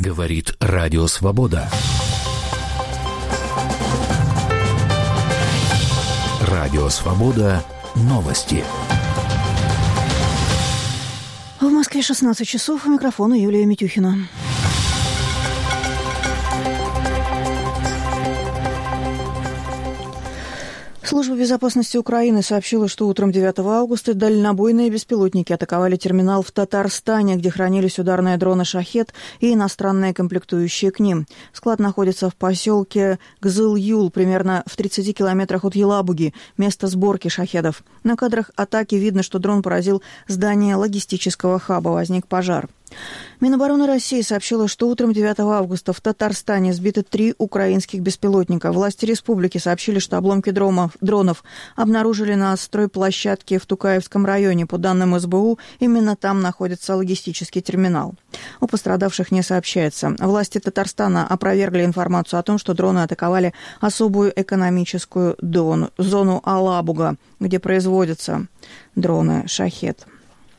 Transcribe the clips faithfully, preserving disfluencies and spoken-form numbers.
Говорит Радио Свобода. Радио Свобода. Новости. В Москве шестнадцать часов. У микрофона Юлия Митюхина. Служба безопасности Украины сообщила, что утром девятого августа дальнобойные беспилотники атаковали терминал в Татарстане, где хранились ударные дроны «Шахед» и иностранные комплектующие к ним. Склад находится в поселке Кызыл-Юл, примерно в тридцати километрах от Елабуги, место сборки «Шахедов». На кадрах атаки видно, что дрон поразил здание логистического хаба, возник пожар. Минобороны России сообщила, что утром девятого августа в Татарстане сбиты три украинских беспилотника. Власти республики сообщили, что обломки дронов, дронов обнаружили на стройплощадке в Тукаевском районе. По данным эс бэ у, именно там находится логистический терминал. О пострадавших не сообщается. Власти Татарстана опровергли информацию о том, что дроны атаковали особую экономическую зону Алабуга, где производятся дроны «Шахед».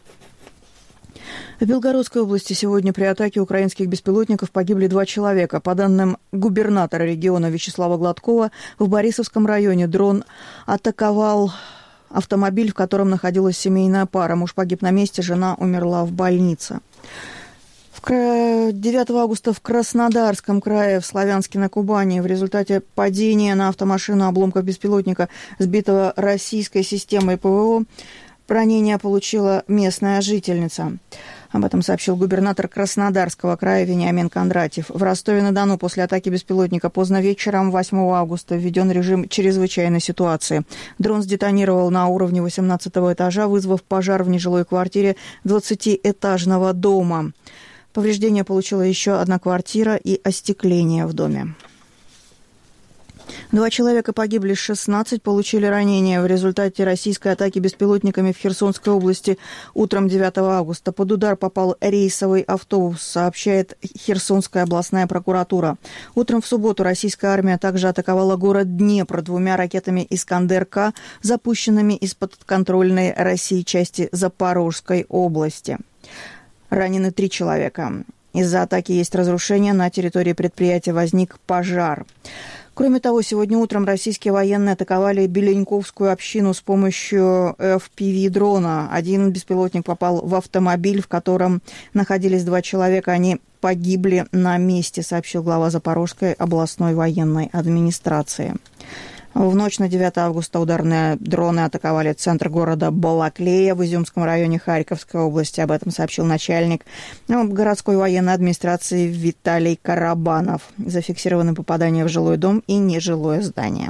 В Белгородской области сегодня при атаке украинских беспилотников погибли два человека. По данным губернатора региона Вячеслава Гладкова, в Борисовском районе дрон атаковал автомобиль, в котором находилась семейная пара. Муж погиб на месте, жена умерла в больнице. девятого августа в Краснодарском крае, в Славянске на Кубани, в результате падения на автомашину обломков беспилотника, сбитого российской системой ПВО, ранение получила местная жительница. Об этом сообщил губернатор Краснодарского края Вениамин Кондратьев. В Ростове-на-Дону после атаки беспилотника поздно вечером восьмого августа введен режим чрезвычайной ситуации. Дрон сдетонировал на уровне восемнадцатого этажа, вызвав пожар в нежилой квартире двадцатиэтажного дома. Повреждения получила еще одна квартира и остекление в доме. Два человека погибли, шестнадцать получили ранения в результате российской атаки беспилотниками в Херсонской области утром девятого августа. Под удар попал рейсовый автобус, сообщает Херсонская областная прокуратура. Утром в субботу российская армия также атаковала город Днепр двумя ракетами «Искандер-К», запущенными из подконтрольной России части Запорожской области. Ранены три человека. Из-за атаки есть разрушения. На территории предприятия возник пожар. Кроме того, сегодня утром российские военные атаковали Беленьковскую общину с помощью эф пи ви-дрона. Один беспилотник попал в автомобиль, в котором находились два человека. Они погибли на месте, сообщил глава Запорожской областной военной администрации. В ночь на девятого августа ударные дроны атаковали центр города Балаклея в Изюмском районе Харьковской области. Об этом сообщил начальник городской военной администрации Виталий Карабанов. Зафиксированы попадания в жилой дом и нежилое здание.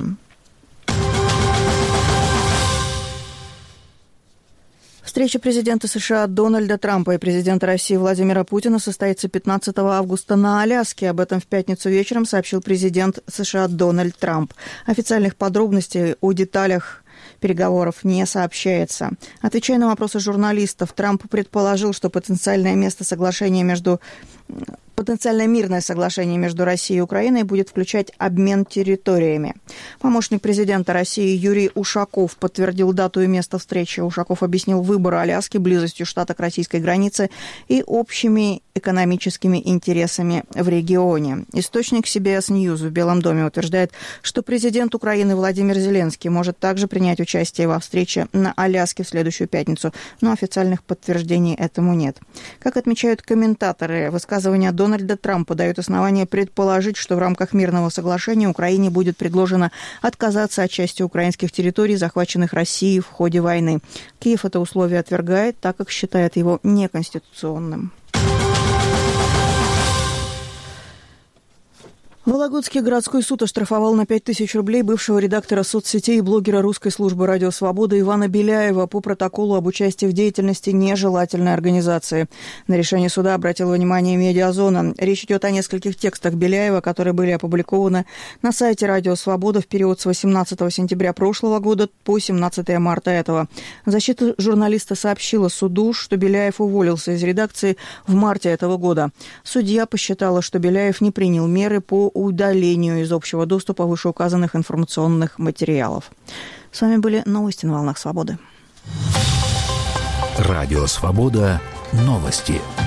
Встреча президента США Дональда Трампа и президента России Владимира Путина состоится пятнадцатого августа на Аляске. Об этом в пятницу вечером сообщил президент США Дональд Трамп. Официальных подробностей о деталях переговоров не сообщается. Отвечая на вопросы журналистов, Трамп предположил, что потенциальное место соглашения между... Потенциальное мирное соглашение между Россией и Украиной будет включать обмен территориями. Помощник президента России Юрий Ушаков подтвердил дату и место встречи. Ушаков объяснил выбор Аляски близостью штата к российской границе и общими экономическими интересами в регионе. Источник си би эс News в Белом доме утверждает, что президент Украины Владимир Зеленский может также принять участие во встрече на Аляске в следующую пятницу, но официальных подтверждений этому нет. Как отмечают комментаторы, высказывания Дональда Трампа дают основание предположить, что в рамках мирного соглашения Украине будет предложено отказаться от части украинских территорий, захваченных Россией в ходе войны. Киев это условие отвергает, так как считает его неконституционным. Вологодский городской суд оштрафовал на пять тысяч рублей бывшего редактора соцсетей и блогера русской службы «Радио Свобода» Ивана Беляева по протоколу об участии в деятельности нежелательной организации. На решение суда обратила внимание «Медиазона». Речь идет о нескольких текстах Беляева, которые были опубликованы на сайте «Радио Свобода» в период с восемнадцатого сентября прошлого года по семнадцатого марта этого. Защита журналиста сообщила суду, что Беляев уволился из редакции в марте этого года. Судья посчитала, что Беляев не принял меры по удалению из общего доступа вышеуказанных информационных материалов. С вами были новости на волнах Свободы. Радио Свобода. Новости.